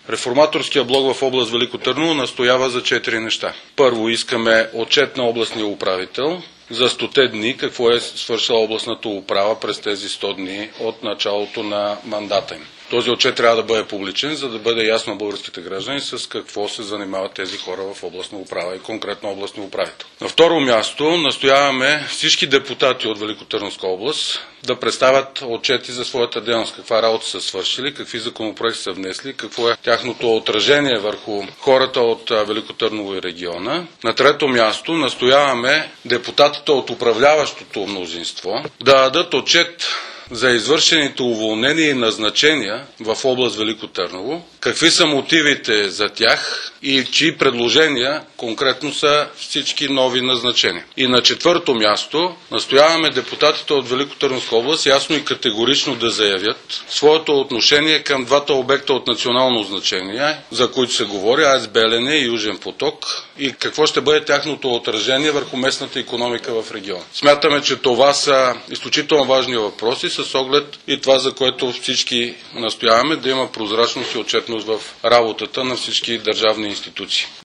Реформаторския блок в област Велико Търново настоява за 4 неща. Първо, искаме отчет на областния управител за 100 дни, какво е свършила областната управа през тези 100 дни от началото на мандата им. Този отчет трябва да бъде публичен, за да бъде ясно на българските граждани с какво се занимават тези хора в областна управа и конкретно областния управител. На второ място настояваме всички депутати от Великотърновска област да представят отчети за своята дейност, каква работа са свършили, какви законопроекти са внесли, какво е тяхното отражение върху хората от Велико Търново и региона. На трето място настояваме депутатите от управляващото мнозинство да дадат отчет за извършените уволнения и назначения в област Велико Търново, какви са мотивите за тях и чии предложения конкретно са всички нови назначения. И на четвърто място настояваме депутатите от Велико Търновска област ясно и категорично да заявят своето отношение към двата обекта от национално значение, за които се говори, АЕЦ Белене и Южен поток, и какво ще бъде тяхното отражение върху местната икономика в региона. Смятаме, че това са изключително важни въпроси с оглед и това, за което всички настояваме, да има прозрачност и отчетност в работата на всички държавни институции.